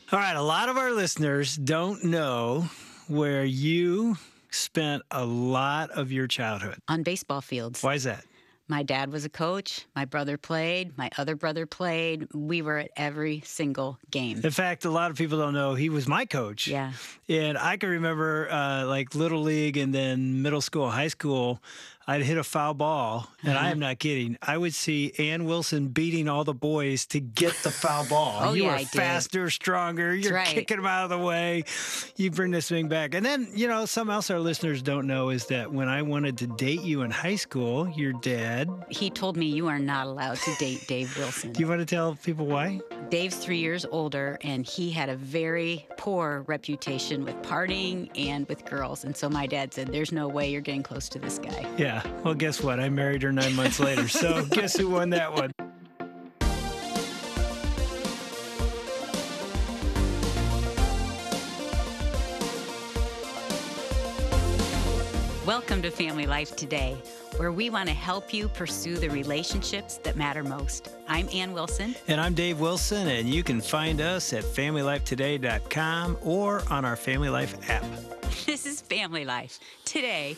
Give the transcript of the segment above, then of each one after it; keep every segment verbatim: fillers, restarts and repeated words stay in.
All right, a lot of our listeners don't know where you spent a lot of your childhood. On baseball fields. Why is that? My dad was a coach. My brother played. My other brother played. We were at every single game. In fact, a lot of people don't know he was my coach. Yeah. And I can remember uh, like Little League and then middle school, high school, I'd hit a foul ball, and uh-huh. I am not kidding. I would see Ann Wilson beating all the boys to get the foul ball. oh, you yeah, were I faster, did. stronger. You're right. kicking them out of the way. You bring this thing back. And then, you know, something else our listeners don't know is that when I wanted to date you in high school, your dad... He told me you are not allowed to date Dave Wilson. Do you want to tell people why? Dave's three years older, and he had a very poor reputation with partying and with girls. And so my dad said, there's no way you're getting close to this guy. Yeah. Well, guess what? I married her nine months later. So guess who won that one? Welcome to Family Life Today, where we want to help you pursue the relationships that matter most. I'm Ann Wilson. And I'm Dave Wilson, and you can find us at family life today dot com or on our Family Life app. This is Family Life Today.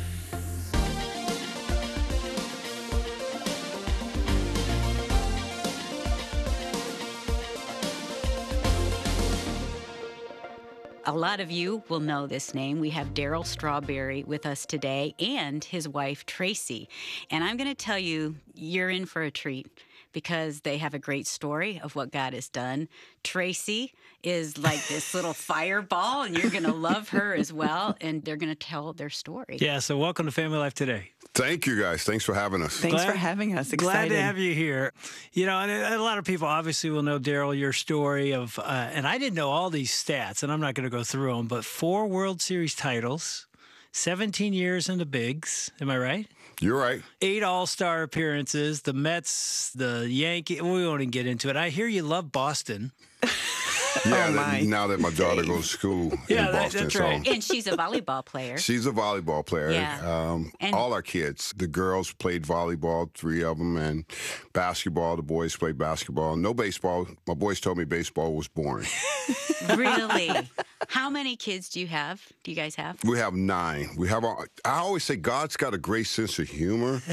A lot of you will know this name. We have Darryl Strawberry with us today and his wife, Tracy. And I'm going to tell you, you're in for a treat because they have a great story of what God has done. Tracy is like this little fireball, and you're going to love her as well, and they're going to tell their story. Yeah, so welcome to Family Life Today. Thank you, guys. Thanks for having us. Thanks glad, for having us. Excited. Glad to have you here. You know, and a lot of people obviously will know, Darryl, your story of, uh, and I didn't know all these stats, and I'm not going to go through them, but four World Series titles, seventeen years in the bigs. Am I right? You're right. Eight All-Star appearances, the Mets, the Yankees. We won't even get into it. I hear you love Boston. Yeah, oh that, now that my daughter goes to school yeah, in Boston. That's right. So. And she's a volleyball player. She's a volleyball player. Yeah. Um, all our kids, the girls played volleyball, three of them, and basketball, the boys played basketball. No baseball. My boys told me baseball was boring. Really? How many kids do you have? Do you guys have? We have nine. We have. A, I always say God's got a great sense of humor.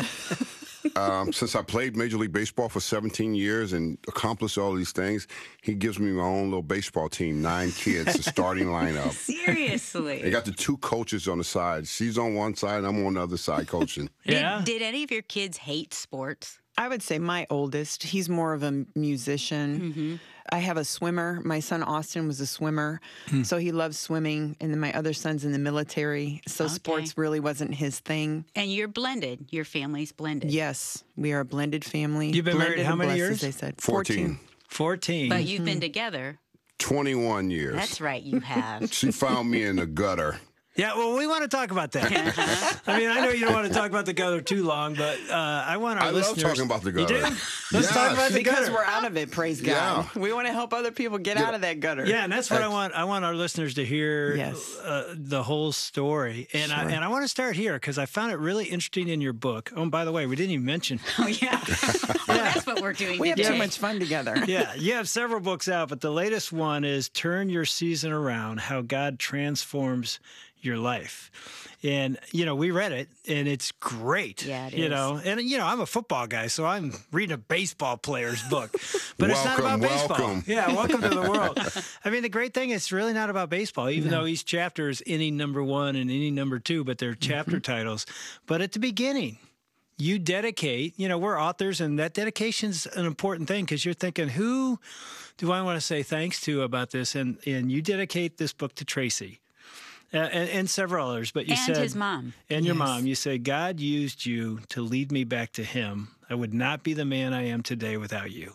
Um, since I played Major League Baseball for seventeen years and accomplished all these things, he gives me my own little baseball team, nine kids, the starting lineup. Seriously? They got the two coaches on the side. She's on one side, I'm on the other side coaching. Yeah. Did, did any of your kids hate sports? I would say my oldest, he's more of a musician. Mm-hmm. I have a swimmer. My son Austin was a swimmer, hmm. so he loves swimming. And then my other son's in the military, so okay. sports really wasn't his thing. And you're blended. Your family's blended. Yes, we are a blended family. You've been blended married how many blessed, years? As they said. fourteen. fourteen. But you've mm-hmm. been together. twenty-one years. That's right, you have. She found me in the gutter. Yeah, well, we want to talk about that. I mean, I know you don't want to talk about the gutter too long, but uh, I want our I listeners... I love talking about the gutter. You do? Let's yes. talk about the because gutter. we're out of it, praise God. Yeah. We want to help other people get yeah. out of that gutter. Yeah, and that's what I want. I want our listeners to hear yes. uh, the whole story. And, sure. I, and I want to start here because I found it really interesting in your book. Oh, and by the way, we didn't even mention... Oh, yeah. Well, that's what we're doing We today. have so much fun together. Yeah, you have several books out, but the latest one is Turn Your Season Around, How God Transforms Your Life. And, you know, we read it, and it's great. Yeah, it you is. know, and, you know, I'm a football guy, so I'm reading a baseball player's book. But welcome, it's not about baseball. welcome. Yeah, welcome to the world. I mean, the great thing is it's really not about baseball, even No. though each chapter is inning number one and inning number two, but they're chapter mm-hmm. titles. But at the beginning, you dedicate, you know, we're authors, and that dedication's an important thing because you're thinking, who do I want to say thanks to about this? And, and you dedicate this book to Tracy. Uh, and, and several others, but you and said... his mom. And your Yes. mom. You said, God used you to lead me back to him. I would not be the man I am today without you.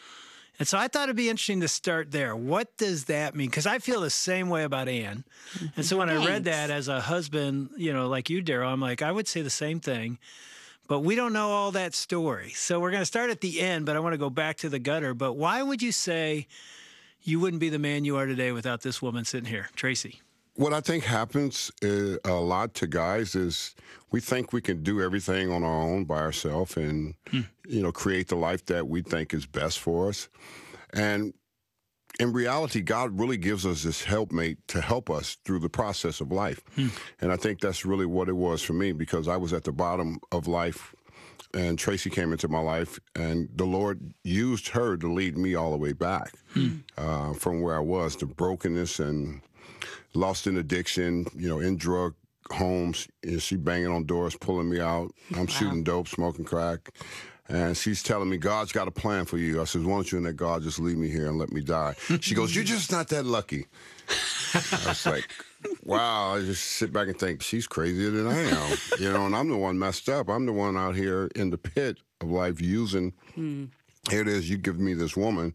And so I thought it'd be interesting to start there. What does that mean? Because I feel the same way about Ann. And so when I read Thanks. that as a husband, you know, like you, Darryl, I'm like, I would say the same thing. But we don't know all that story. So we're going to start at the end, but I want to go back to the gutter. But why would you say you wouldn't be the man you are today without this woman sitting here, Tracy? What I think happens uh, a lot to guys is we think we can do everything on our own by ourselves and, hmm. you know, create the life that we think is best for us. And in reality, God really gives us this helpmate to help us through the process of life. Hmm. And I think that's really what it was for me, because I was at the bottom of life, and Tracy came into my life, and the Lord used her to lead me all the way back hmm. uh, from where I was, to brokenness and lost in addiction, you know, in drug homes. You know, she banging on doors, pulling me out. I'm wow. shooting dope, smoking crack. And she's telling me, God's got a plan for you. I said, why don't you and that God just leave me here and let me die? She goes, you're just not that lucky. I was like, wow. I just sit back and think, she's crazier than I am. You know, and I'm the one messed up. I'm the one out here in the pit of life using, hmm. here it is, you give me this woman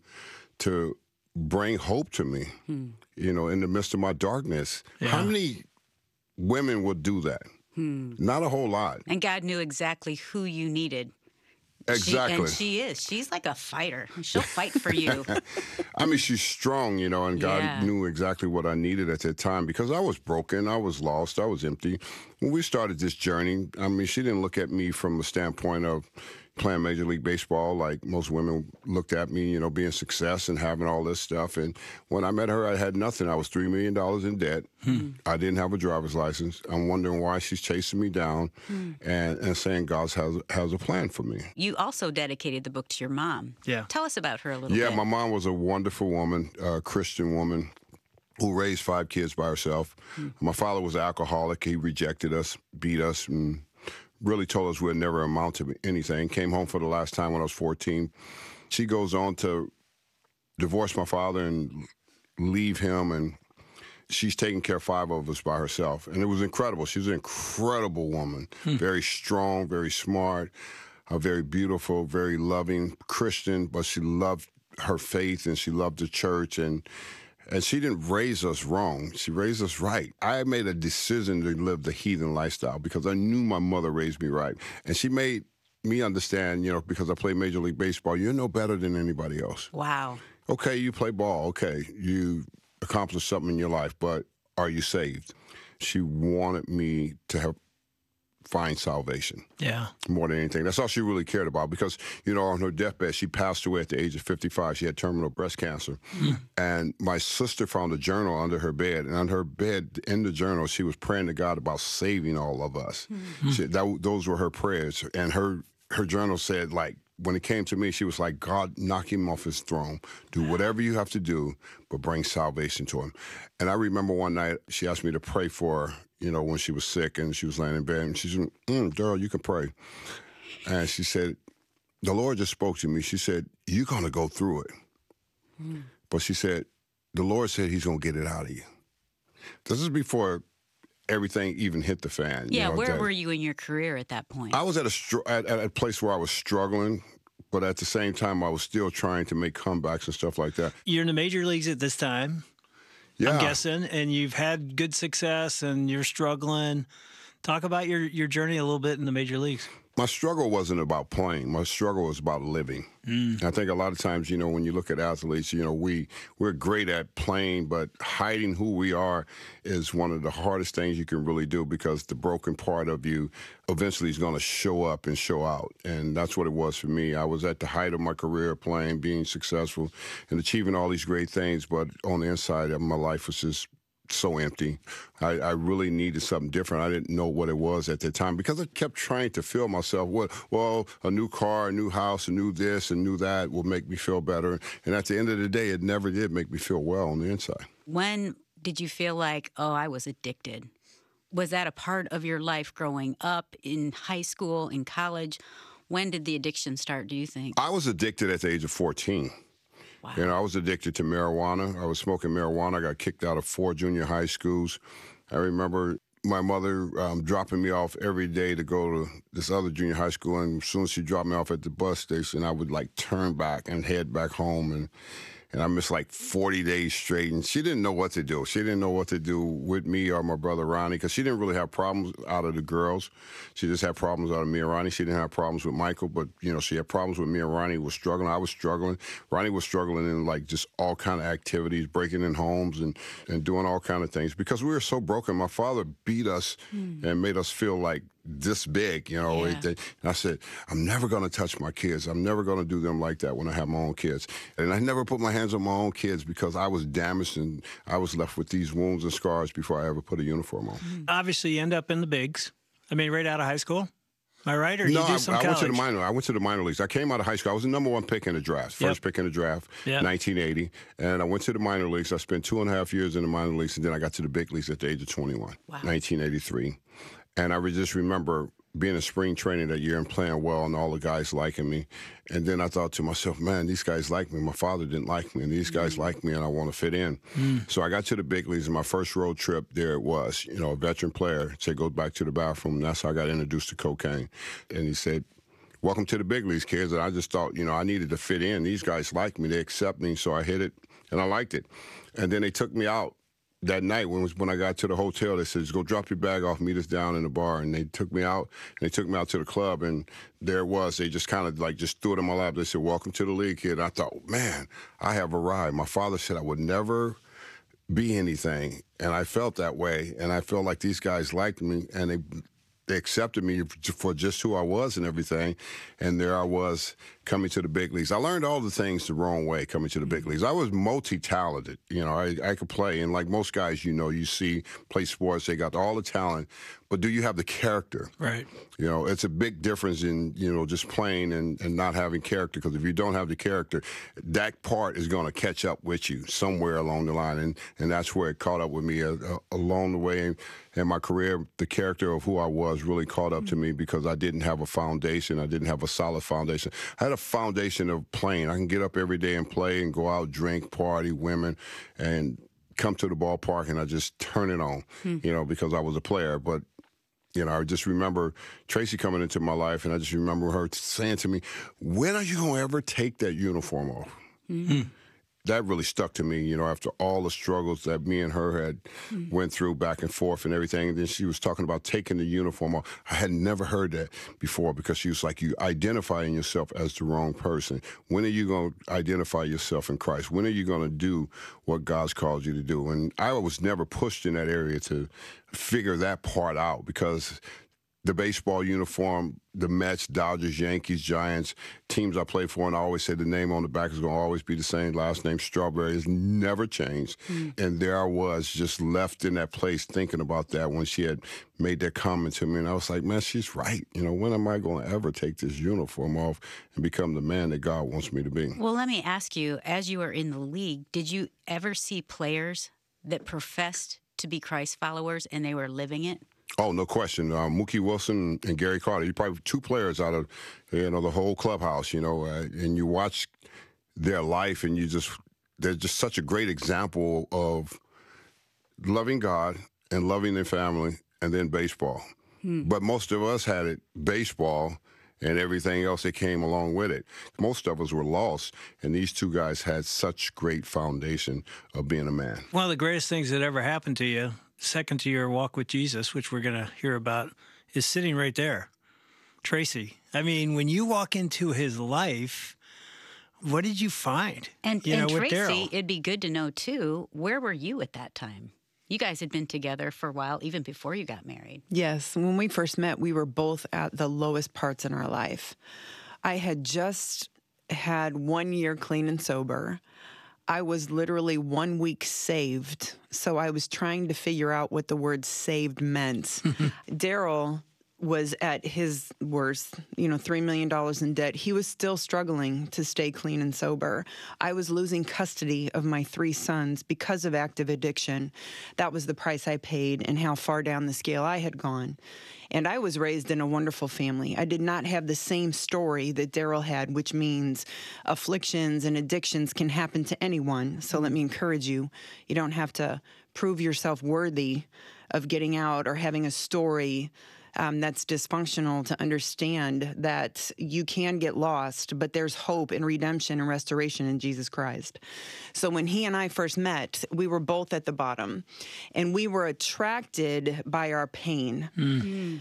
to bring hope to me, hmm. you know, in the midst of my darkness. Yeah. How many women would do that? Hmm. Not a whole lot. And God knew exactly who you needed. Exactly. She, and she is. She's like a fighter. She'll fight for you. I mean, she's strong, you know, and God yeah. knew exactly what I needed at that time, because I was broken, I was lost, I was empty. When we started this journey, I mean, she didn't look at me from the standpoint of playing Major League Baseball like most women looked at me, you know, being success and having all this stuff. And when I met her, I had nothing. I was three million dollars in debt. Hmm. I didn't have a driver's license. I'm wondering why she's chasing me down hmm. and, and saying God has, has a plan for me. You also dedicated the book to your mom. Yeah. Tell us about her a little yeah, bit. Yeah, my mom was a wonderful woman, a Christian woman who raised five kids by herself. Hmm. My father was an alcoholic. He rejected us, beat us, and really told us we'd never amount to anything. Came home for the last time when I was fourteen. She goes on to divorce my father and leave him, and she's taking care of five of us by herself. And it was incredible. She was an incredible woman, hmm. very strong, very smart, uh, very beautiful, very loving Christian, but she loved her faith and she loved the church, and And she didn't raise us wrong. She raised us right. I made a decision to live the heathen lifestyle because I knew my mother raised me right. And she made me understand, you know, because I play Major League Baseball, you're no better than anybody else. Wow. Okay, you play ball. Okay, you accomplished something in your life, but are you saved? She wanted me to have find salvation. Yeah. More than anything. That's all she really cared about, because, you know, on her deathbed, she passed away at the age of fifty-five. She had terminal breast cancer. Mm. And my sister found a journal under her bed. And on her bed, in the journal, she was praying to God about saving all of us. Mm. She, that, those were her prayers. And her, her journal said, like, when it came to me, she was like, God, knock him off his throne. Do whatever you have to do, but bring salvation to him. And I remember one night she asked me to pray for her, you know, when she was sick and she was laying in bed. And she said, mm, Daryl, you can pray. And she said, the Lord just spoke to me. She said, you're going to go through it. Mm. But she said, the Lord said he's going to get it out of you. This is before everything even hit the fan. Yeah, you know, where that, were you in your career at that point? I was at a, str- at, at a place where I was struggling, but at the same time, I was still trying to make comebacks and stuff like that. You're in the major leagues at this time, yeah. I'm guessing, and you've had good success and you're struggling. Talk about your, your journey a little bit in the major leagues. My struggle wasn't about playing. My struggle was about living. Mm. I think a lot of times, you know, when you look at athletes, you know, we, we're great at playing, but hiding who we are is one of the hardest things you can really do, because the broken part of you eventually is going to show up and show out. And that's what it was for me. I was at the height of my career playing, being successful, and achieving all these great things, but on the inside of my life was just so empty. I, I really needed something different. I didn't know what it was at the time, because I kept trying to fill myself with, well, a new car, a new house, a new this, and new that will make me feel better. And at the end of the day, it never did make me feel well on the inside. When did you feel like, oh, I was addicted? Was that a part of your life growing up, in high school, in college? When did the addiction start, do you think? I was addicted at the age of fourteen. Wow. You know, I was addicted to marijuana. I was smoking marijuana. I got kicked out of four junior high schools. I remember my mother um, dropping me off every day to go to this other junior high school, and as soon as she dropped me off at the bus station, I would, like, turn back and head back home, and and I missed like forty days straight, and she didn't know what to do. She didn't know what to do with me or my brother Ronnie, because she didn't really have problems out of the girls. She just had problems out of me and Ronnie. She didn't have problems with Michael, but, you know, she had problems with me and Ronnie was struggling. I was struggling. Ronnie was struggling in, like, just all kind of activities, breaking in homes and, and doing all kind of things, because we were so broken. My father beat us mm. and made us feel like this big, you know. Yeah. It, and I said, I'm never going to touch my kids. I'm never going to do them like that when I have my own kids. And I never put my hands on my own kids because I was damaged and I was left with these wounds and scars before I ever put a uniform on. Mm-hmm. Obviously, you end up in the bigs. I mean, right out of high school. Am I right? Or No, you do I, some I went to college? the minor. I went to the minor leagues. I came out of high school. I was the number one pick in the draft, first Yep. pick in the draft, Yep. nineteen eighty. And I went to the minor leagues. I spent two and a half years in the minor leagues, and then I got to the big leagues at the age of twenty-one, Wow. nineteen eighty-three. And I re- just remember being in spring training that year and playing well and all the guys liking me. And then I thought to myself, man, these guys like me. My father didn't like me, and these guys like me, and I want to fit in. Mm. So I got to the big leagues, and my first road trip there it was, you know, a veteran player said, go back to the bathroom. And that's how I got introduced to cocaine. And he said, welcome to the big leagues, kids. And I just thought, you know, I needed to fit in. These guys like me. They accept me. So I hit it, and I liked it. And then they took me out that night when was when I got to the hotel. They said, just go drop your bag off, meet us down in the bar. And they took me out, and they took me out to the club. And there it was. They just kind of like just threw it in my lap. They said, welcome to the league, kid. And I thought, man, I have arrived. My father said I would never be anything. And I felt that way. And I felt like these guys liked me, and they they accepted me for just who I was and everything. And there I was coming to the big leagues. I learned all the things the wrong way coming to the big leagues. I was multi-talented. You know, I, I could play. And like most guys, you know, you see play sports, they got all the talent. But do you have the character? Right. You know, it's a big difference in, you know, just playing and, and not having character. Because if you don't have the character, that part is going to catch up with you somewhere along the line. And, and that's where it caught up with me uh, uh, along the way. In my career, the character of who I was really caught up to me because I didn't have a foundation. I didn't have a solid foundation. I had a foundation of playing. I can get up every day and play and go out, drink, party, women, and come to the ballpark and I just turn it on, hmm. you know, because I was a player. But you know, I just remember Tracy coming into my life, and I just remember her saying to me, when are you going to ever take that uniform off? Mm-hmm. That really stuck to me, you know, after all the struggles that me and her had mm-hmm. went through back and forth and everything. And then she was talking about taking the uniform off. I had never heard that before because she was like, you identifying yourself as the wrong person. When are you going to identify yourself in Christ? When are you going to do what God's called you to do? And I was never pushed in that area to figure that part out because the baseball uniform, the Mets, Dodgers, Yankees, Giants, teams I play for, and I always say the name on the back is going to always be the same. Last name Strawberry has never changed. Mm. And there I was just left in that place thinking about that when she had made that comment to me. And I was like, man, she's right. You know, when am I going to ever take this uniform off and become the man that God wants me to be? Well, let me ask you, as you were in the league, did you ever see players that professed to be Christ followers and they were living it? Oh, no question. Uh, Mookie Wilson and Gary Carter, you're probably two players out of, you know, the whole clubhouse, you know, uh, and you watch their life and you just, they're just such a great example of loving God and loving their family and then baseball. Hmm. But most of us had it baseball and everything else that came along with it. Most of us were lost, and these two guys had such great foundation of being a man. One of the greatest things that ever happened to you, second to your walk with Jesus, which we're going to hear about, is sitting right there. Tracy, I mean, when you walk into his life, what did you find? And, you and know, Tracy, it'd be good to know, too, where were you at that time? You guys had been together for a while, even before you got married. Yes. When we first met, we were both at the lowest parts in our life. I had just had one year clean and sober. I was literally one week saved, so I was trying to figure out what the word saved meant. Daryl was at his worst, you know, three million dollars in debt. He was still struggling to stay clean and sober. I was losing custody of my three sons because of active addiction. That was the price I paid and how far down the scale I had gone. And I was raised in a wonderful family. I did not have the same story that Daryl had, which means afflictions and addictions can happen to anyone. So let me encourage you, you don't have to prove yourself worthy of getting out or having a story um, that's dysfunctional to understand that you can get lost, but there's hope and redemption and restoration in Jesus Christ. So when he and I first met, we were both at the bottom, and we were attracted by our pain. Mm. Mm.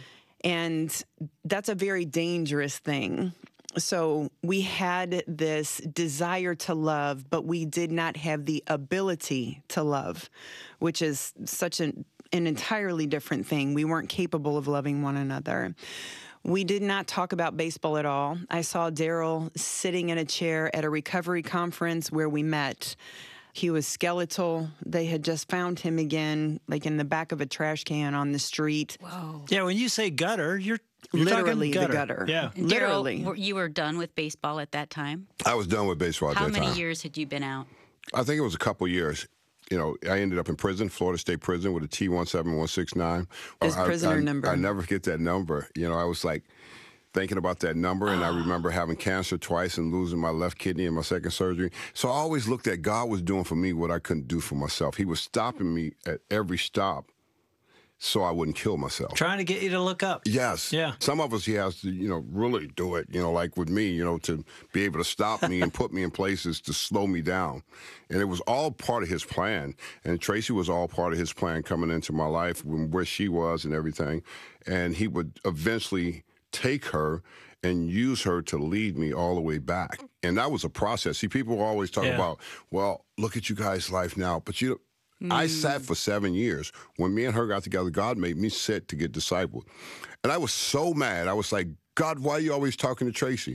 And that's a very dangerous thing. So we had this desire to love, but we did not have the ability to love, which is such an an entirely different thing. We weren't capable of loving one another. We did not talk about baseball at all. I saw Daryl sitting in a chair at a recovery conference where we met. He was skeletal. They had just found him again, like in the back of a trash can on the street. Whoa. Yeah, when you say gutter, you're, you're Literally talking the gutter. gutter. Yeah. Literally. Daryl, were- you were done with baseball at that time? I was done with baseball at How that many time. years had you been out? I think it was a couple years. You know, I ended up in prison, Florida State Prison, with a T one seven one six nine. His I, prisoner I, number. I never forget that number. You know, I was like thinking about that number, and I remember having cancer twice and losing my left kidney in my second surgery. So I always looked at God was doing for me what I couldn't do for myself. He was stopping me at every stop so I wouldn't kill myself. Trying to get you to look up. Yes. Yeah. Some of us, he has to, you know, really do it, you know, like with me, you know, to be able to stop me and put me in places to slow me down. And it was all part of his plan. And Tracy was all part of his plan coming into my life, when, where she was and everything. And he would eventually take her and use her to lead me all the way back. And that was a process. See, people always talk Yeah. about, well, look at you guys' life now. But you I sat for seven years. When me and her got together, God made me sit to get discipled. And I was so mad. I was like, God, why are you always talking to Tracy?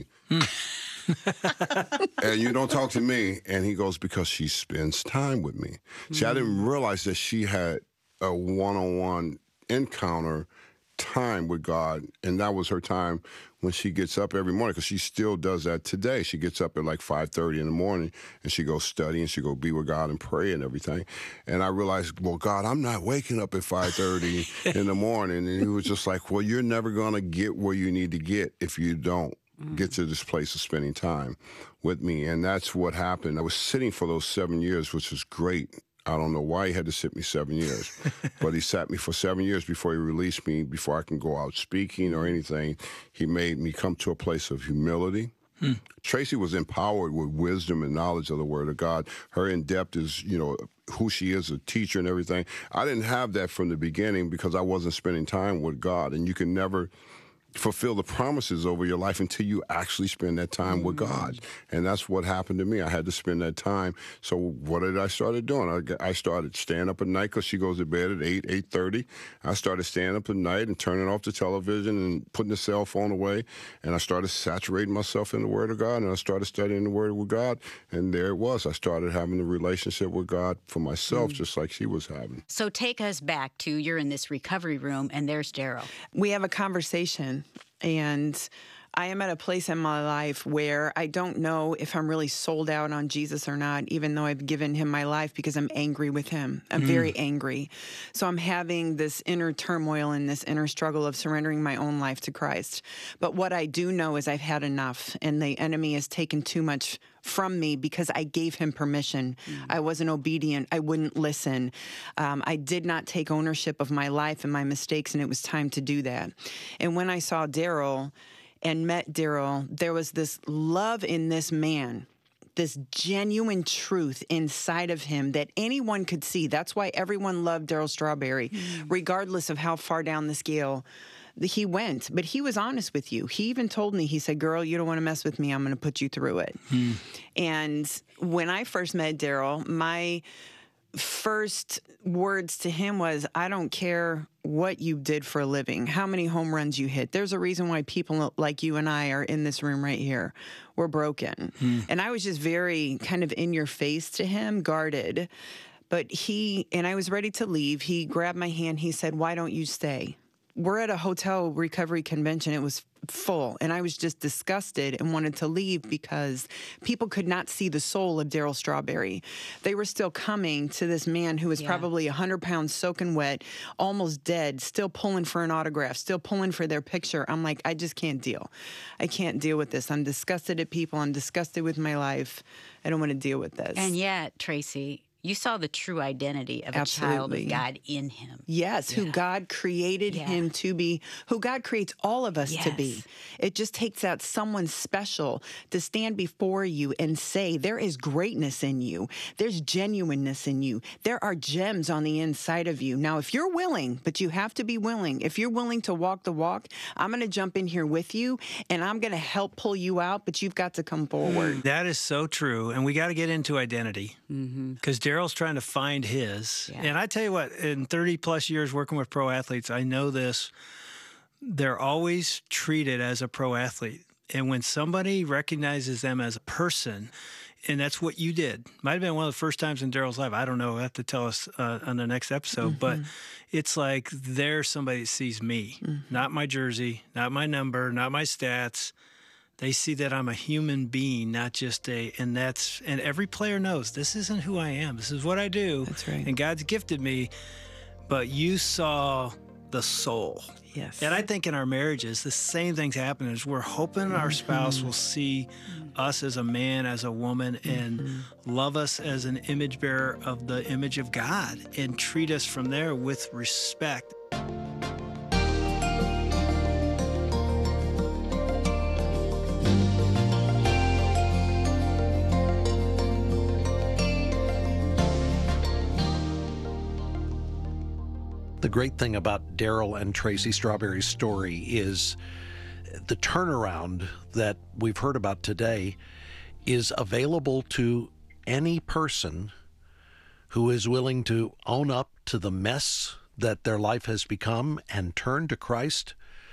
And you don't talk to me? And he goes, because she spends time with me. See, I didn't realize that she had a one-on-one encounter time with God, and that was her time when she gets up every morning, because she still does that today. She gets up at like five thirty in the morning, and she goes study, and she go be with God and pray and everything. And I realized, well, God, I'm not waking up at five thirty in the morning. And he was just like, well, you're never going to get where you need to get if you don't get to this place of spending time with me. And that's what happened. I was sitting for those seven years, which was great. I don't know why he had to sit me seven years, but he sat me for seven years before he released me, before I can go out speaking or anything. He made me come to a place of humility. Hmm. Tracy was empowered with wisdom and knowledge of the Word of God. Her in-depth is, you know, who she is, a teacher and everything. I didn't have that from the beginning because I wasn't spending time with God. And you can never fulfill the promises over your life until you actually spend that time with God. And that's what happened to me. I had to spend that time. So what did I start doing? I, I started staying up at night, because she goes to bed at eight, eight thirty. I started staying up at night and turning off the television and putting the cell phone away. And I started saturating myself in the Word of God, and I started studying the Word of God. And there it was. I started having a relationship with God for myself, mm. just like she was having. So take us back to, you're in this recovery room, and there's Daryl. We have a conversation, and I am at a place in my life where I don't know if I'm really sold out on Jesus or not, even though I've given him my life, because I'm angry with him. I'm mm. very angry. So I'm having this inner turmoil and this inner struggle of surrendering my own life to Christ. But what I do know is I've had enough, and the enemy has taken too much from me because I gave him permission. Mm. I wasn't obedient. I wouldn't listen. Um, I did not take ownership of my life and my mistakes, and it was time to do that. And when I saw Daryl and met Daryl, there was this love in this man, this genuine truth inside of him that anyone could see. That's why everyone loved Daryl Strawberry, mm. regardless of how far down the scale he went. But he was honest with you. He even told me, he said, girl, you don't want to mess with me. I'm going to put you through it. Mm. And when I first met Daryl, my first words to him was, I don't care what you did for a living, how many home runs you hit. There's a reason why people like you and I are in this room right here. We're broken. Hmm. And I was just very kind of in your face to him, guarded. But he, and I was ready to leave. He grabbed my hand. He said, why don't you stay? We're at a hotel recovery convention. It was full, and I was just disgusted and wanted to leave because people could not see the soul of Daryl Strawberry. They were still coming to this man who was yeah. probably one hundred pounds soaking wet, almost dead, still pulling for an autograph, still pulling for their picture. I'm like, I just can't deal. I can't deal with this. I'm disgusted at people. I'm disgusted with my life. I don't want to deal with this. And yet, Tracy, you saw the true identity of Absolutely. a child of God in him. Yes, yeah. who God created yeah. him to be, who God creates all of us yes. to be. It just takes out someone special to stand before you and say, there is greatness in you. There's genuineness in you. There are gems on the inside of you. Now, if you're willing, but you have to be willing, if you're willing to walk the walk, I'm going to jump in here with you, and I'm going to help pull you out, but you've got to come forward. That is so true, and we got to get into identity. Because mm-hmm. Daryl Daryl's trying to find his. Yeah. And I tell you what, in thirty plus years working with pro athletes, I know this. They're always treated as a pro athlete. And when somebody recognizes them as a person, and that's what you did. Might have been one of the first times in Daryl's life. I don't know. He'll have to tell us uh, on the next episode. Mm-hmm. But it's like there's somebody that sees me, mm-hmm. not my jersey, not my number, not my stats. They see that I'm a human being, not just a, and that's, and every player knows this isn't who I am. This is what I do. That's right. And God's gifted me, but you saw the soul. Yes. And I think in our marriages, the same thing's happening is we're hoping our spouse will see us as a man, as a woman, and mm-hmm. love us as an image bearer of the image of God and treat us from there with respect. The great thing about Daryl and Tracy Strawberry's story is the turnaround that we've heard about today is available to any person who is willing to own up to the mess that their life has become and turn to Christ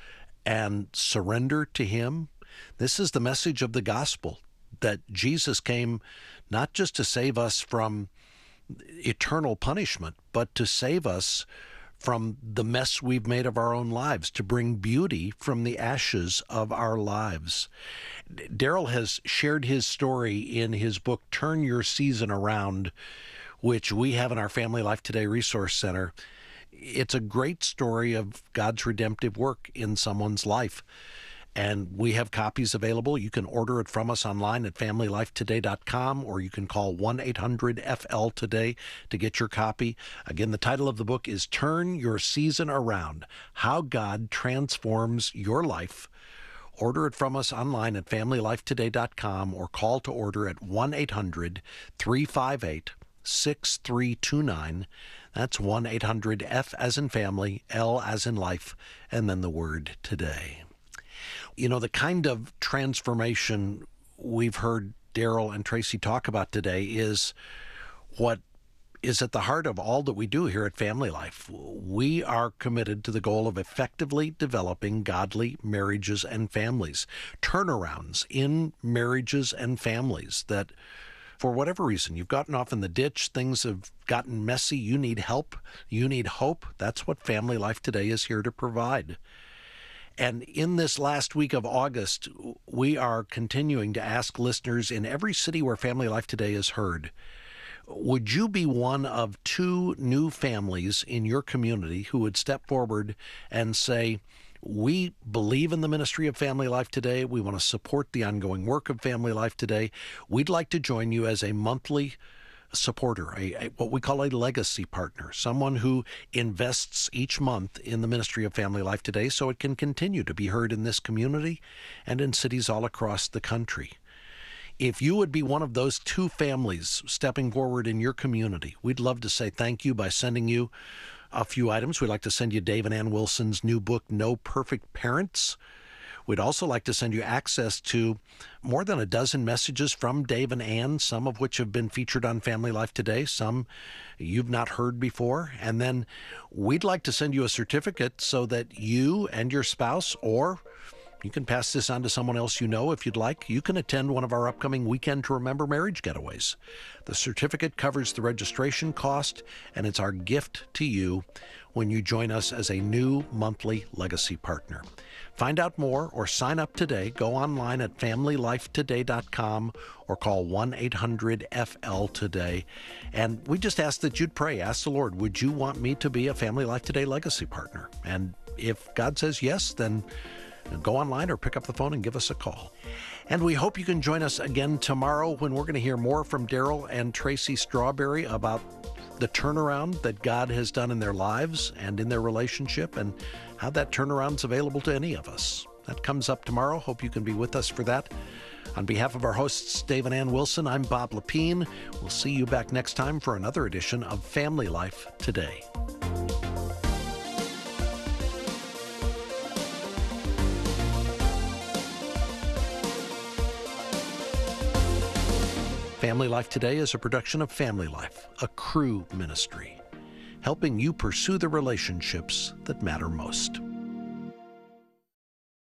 and surrender to Him. This is the message of the gospel, that Jesus came not just to save us from eternal punishment, but to save us from the mess we've made of our own lives, to bring beauty from the ashes of our lives. Daryl has shared his story in his book, Turn Your Season Around, which we have in our Family Life Today Resource Center. It's a great story of God's redemptive work in someone's life. And we have copies available. You can order it from us online at family life today dot com, or you can call one eight hundred F L today to get your copy. Again, the title of the book is Turn Your Season Around, How God Transforms Your Life. Order it from us online at family life today dot com, or call to order at one eight hundred three five eight six three two nine. That's one eight hundred F as in family, L as in life, and then the word today. You know, the kind of transformation we've heard Daryl and Tracy talk about today is what is at the heart of all that we do here at Family Life. We are committed to the goal of effectively developing godly marriages and families, turnarounds in marriages and families that, for whatever reason, you've gotten off in the ditch, things have gotten messy, you need help, you need hope. That's what Family Life Today is here to provide. And in this last week of August, we are continuing to ask listeners in every city where Family Life Today is heard, would you be one of two new families in your community who would step forward and say, we believe in the ministry of Family Life Today, we want to support the ongoing work of Family Life Today, we'd like to join you as a monthly supporter, a, a what we call a legacy partner, someone who invests each month in the ministry of Family Life Today so it can continue to be heard in this community and in cities all across the country. If you would be one of those two families stepping forward in your community, we'd love to say thank you by sending you a few items. We'd like to send you Dave and Ann Wilson's new book, No Perfect Parents. We'd also like to send you access to more than a dozen messages from Dave and Ann, some of which have been featured on Family Life Today, some you've not heard before. And then we'd like to send you a certificate so that you and your spouse, or you can pass this on to someone else you know if you'd like, you can attend one of our upcoming Weekend to Remember marriage getaways. The certificate covers the registration cost, and it's our gift to you when you join us as a new monthly legacy partner. Find out more or sign up today. Go online at family life today dot com or call one eight hundred F L today. And we just ask that you'd pray. Ask the Lord, would you want me to be a Family Life Today legacy partner? And if God says yes, then go online or pick up the phone and give us a call. And we hope you can join us again tomorrow when we're going to hear more from Daryl and Tracy Strawberry about the turnaround that God has done in their lives and in their relationship, and how that turnaround's available to any of us. That comes up tomorrow. Hope you can be with us for that. On behalf of our hosts, Dave and Ann Wilson, I'm Bob Lepine. We'll see you back next time for another edition of Family Life Today. Family Life Today is a production of Family Life, a Cru ministry, helping you pursue the relationships that matter most.